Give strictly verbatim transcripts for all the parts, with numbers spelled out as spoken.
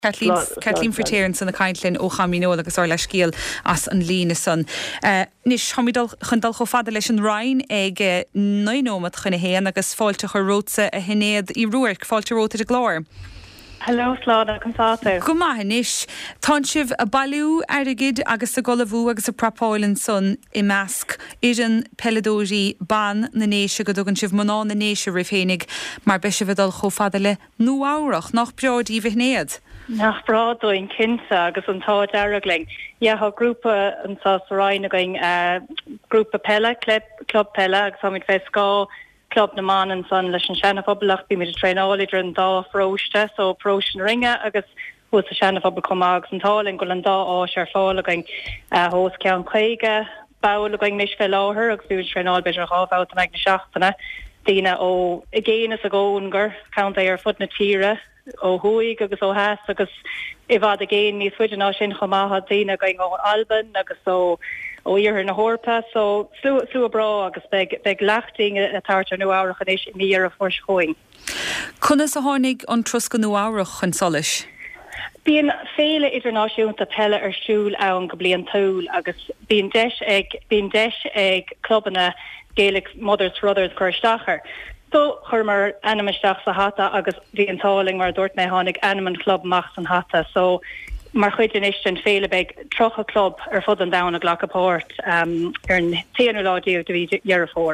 Kathleen Fritteran san na Caintlin ó Chamino agus or leis scíal as an lína san. Nis chamidal chundal cho fada leis an Ryan ag nainómat chuna héan agus fáilte chu rótsa a hinnéad i ruair fáilte róta a glóir. Hello, Sláda, consáta. Go maith inis, tá sibh a bailú airigid agus a golamhú agus a prapáilen son i measc idan peladóí ban na néise go dogan sibh maná na néise rifhénig mar beisibhdal cho fada le nó áireach nach breád í bhnéad. Nach braadóin kinsa agus an tá dearagling. Ja, ha grúpa an tá Ryan going uh, grúpa pella, club, club pella agus hamid fescá club na man an son leis an sena fabulach bí mid treáidir an dá fróiste so prósin ringe agus hús a sena fabul comagus an tálinn go an dá á ar fála going hós cean chuige bail going níos fé láthir agus bú treáil beidir rábhát meid na seachtainna dína ó i ggéanas a ggóngur count é ar fud na tíre ó thuig agus ó heas agus i bhd a géin níos fuidir ná sin chomátha dína going ó Alban agus ó ó dhearr na hórpa so slú slú a brá agus beg beg lachting a tartar nó áireach an éis níar a fórs choing. Conas a tháinig an trosca nó áireach an solis? Bíon féle idirnáisiúnta pelle ar siúl ann go blion túil agus bíon deis ag bíon deis ag clubbanna Gaelic Mothers Brothers chuirsteachar. So chumar animaisteach sa hata agus bhí an táling mar dúirt mé tháinig Animan Club machs an hata so mar chuidin istin féle beg trocha club ar fud an down a glacaport um, ar an tíanú ládíú do bhí dhearr fór.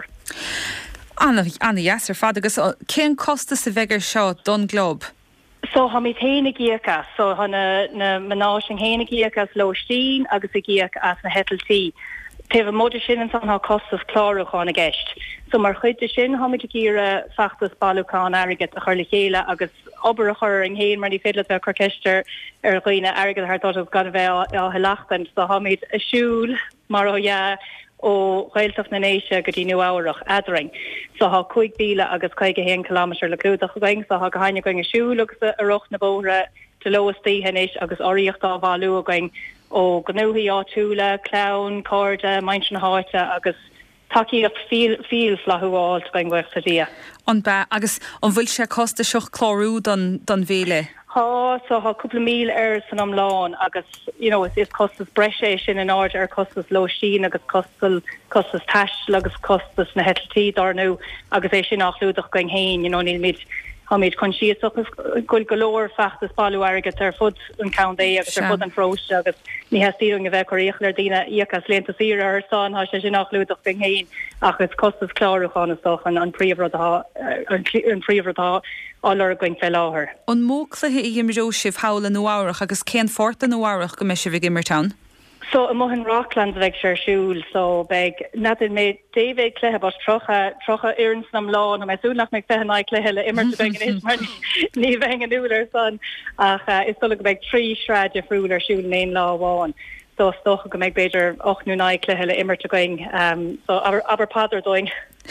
Anna, Anna yes, ar fad agus cén costa sa bhegar seo don glob? So ha mi héna gíacha, so ha na, na manáising héna gíachas lóistín agus a gíach as na hetaltí. Teh móidir sin an san ha costas chlárach an a gist. So mar chuide sin ha mi gíra fachtas balúcán airgad a chuirla chéile agus obair a chur an héin mar ní féile a chorchester ar chuoine airgad a hartá gan bheith á helachtan so ha míid a siúl mar ó ja ó réiltach na néise go dtí nu áireach adring. So ha chuig bíle agus chuige héon kilometr le cúdach going so ha go haine going a siúl agus a roch na bóra te lowastí henis agus oríochtá bháú a going ó gnúhí á túla, clown, corda, maint na háite agus takeí a fíl fíl flahuáil going bhach sa dia. An ba agus an bhfuil sé costa seoch chlárú don don bhéle. Ha so ha couple mil er san am lán agus you know is costas breise sin in order ar costas lóistín agus costal costas tash agus costas na hetaltí darnú agus é sin nachlúdach going héin you know níl mid Hamid conscious agus gol galore fachtas balu airgad ar fud an count é agus ar fud an frost agus ní hastíring a bheith choíochlar dína íachas lenta sír ar san ha sé sin nachlúdach going héin agus costas chlárúchan astoch an an príomhrad an príomhrad allar going fel láthir. An móclathe i gimró sibh hála nó áireach agus cén forta nó áireach go me se bh Gimmertown? So a mohan Rockland veg sure shul so beg natin me David klehe bos trocha trocha irns nam law na me soonach me klehe nai klehe le immer to beg is mar ni veng an uler son ach is so beg tree shrad je fruler shul name law one so stoch go meg beter och nu nai klehe le immer to going um so aber aber pader doing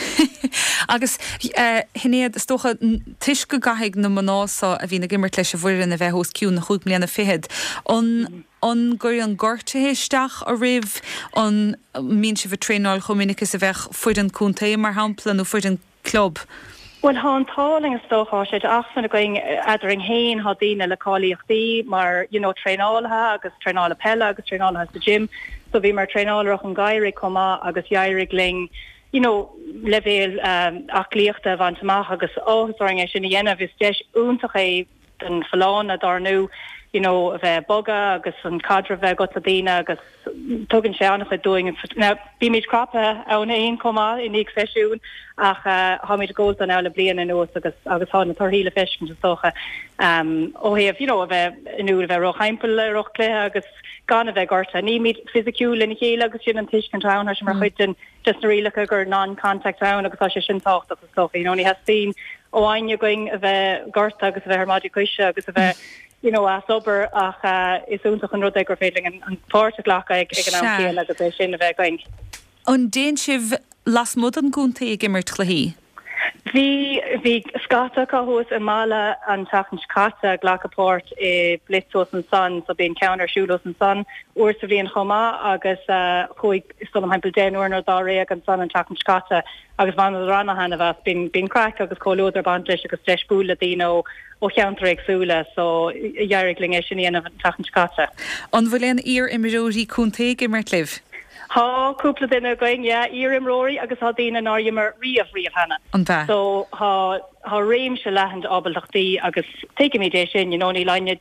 agus hinnéad stocha tuis go gaigh na manása a bhí na gimmert leis a bhuiir in a bheithós ciú na chuig bliana fihead an an gur an gortahéisteach a rih an mín si bh tréáil chominicus a bheith fuid an cúntaí mar hamplan ó fuid an club. Well ha an táling is stocha sé achsan a going adring héin ha dína le cáíochttaí mar you know tréálha agus tréála pella agus tréálha sa gym so bhí mar tréálach an gaiire comá agus jairigh ling you know levéil um, achlíochta van tamach agus áharing é sin na dhéanamh is deis úntaach é den falán a darnú you know a bheith boga agus an cadre bheith got a dína agus tugann sé annach a doing na bí míid crappa ann éon comá in níag feisiún ach uh, ha míid ggóil an eile blian an nós agus agus há na tarhíle feiscin socha um, ó héamh you know a bheith inú a bheith roch heimpel roch léthe agus gan a bheith garta ní míid physiciúil in chéile agus sin an tiiscin town mar chuitin just na rilacha gur non-contact town agus tá sé sin tácht agus socha you know ní has seen ó aine going a bheith garta agus a bheith armadi cuise agus a bheith you know as ober ach uh, is úntaach an rud ag gur féiling an an páirte ghlacha ag ag an am chéile agus é sin a bheith going. An déan sibh las mud an gúntaí ag immert chluí? Bhí bhí scata cáthús i mála an tachan scata glacaport i blitzos an san, so bhíon counter siúlos an san, uair sa bhíon chomá agus chuig stolam hempel déanúir nó dá réag an san an tachan scata, agus bhain ranna hana bheits bín bín crack agus cóúidir band leis agus leis búla dino ó cheantar agsúla, so dhearigling é sin íanamh an tachan scata. An bhfuil ír imimeúí cúntaigh i mar libh. Ha cúpla duine going, yeah, írim róí agus há daine náimar riamh riamh hana. An bheith. So há há réim se lehand abalachtaí agus take mé dé sin, you know, ní lainead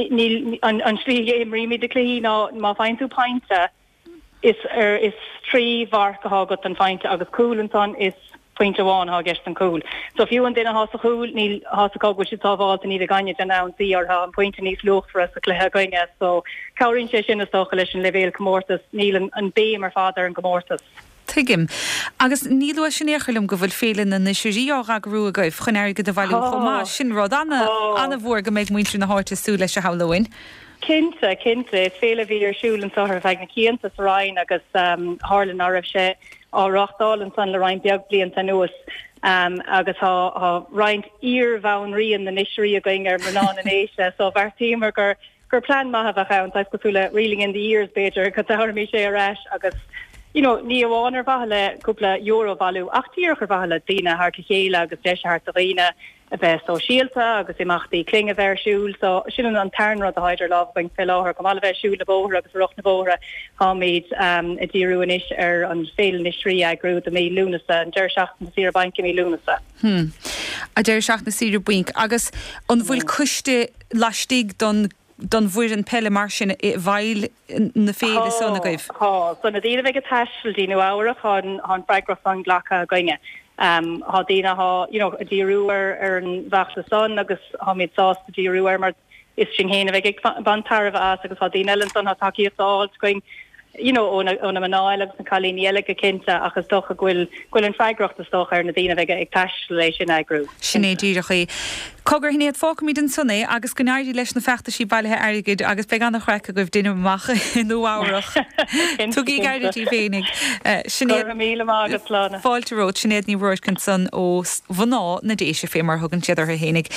ní an an slí éim riimi de clí ná má feinú painte is er is trí bhar go hágat an feinte agus coolúlan is pointe bháin há gist an cool. So if you an duine has a cool ní has a cog which is tábháil ní a gaine den an sí ar ha an pointe níos lucht for us a cléthe goine, so cairín sé sin is socha leis an levéil gomórtas níl an béim ar fáidir an gomórtas. Tuigim. Agus níl sin échlumm go bhfuil félinn na sií á grú a goibh chunéir go do bhhaú chomá sin rud anna anna bhór go méid muintú na háirte sú leis a Halloween. Kinte kinte féle vi er siúlen so her feag na kianta rain agus um, Harlan arf sé á rachtdal an san le rein beag blian an nuas um, agus ha, ha reint ir vaun rian na nisri a going er manan in Asia, so var teamer gur gur plan ma have account I've got reeling in the ears better cut har mi sé rash agus you know ní bháin ar bhaile cúpla euro valú achtíor gur bhaile daine haar chéile agus leis haar aghine a bheith so síalta agus imachtaí clinge bhersúil, so sin an tarnrad a haidir lá going fell áhar go mal bheith siúil na bóra agus roch na bóra há méid um, a ddíú inis ar an féil nisrí a grú a mé lúnasa an deir seach na sir banki mé lúnasa. Hmm. A deir seach na sir buink agus an bhfuil cuiste lastig don don bhuiir an pelle mar sin i bhail na féile sonna goibh. Há, so na dtíine bheith a taiisiil díú áireach an an freigraf an ghlacha goine. Um, há dína há, you know, a díúar ar an bhachla son agus há méid sás a díúar mar is sin héana bheith ag bantarh as agus há díine eile son há takeíocht áil going, you know, óna óna manáil agus na chalíní eile go cinnte agus stocha ghfuil ghfuil an freigracht a stocha ar na dtíine bheith ag taiisiil leis sin agrú. Sinné díirechaí. Cogur hinnéad fácamíd an sunna agus go náirí leis na fechta sí bailthe airgid agus be an chreice goibh duine amach in nóáireach. Tugaí gaiidirtí féinnig. Sinnéad míle agus lána. Fáilteród sinnéad ní bhróid can san ó bhaná na déise fé mar thugann siad ar hénig.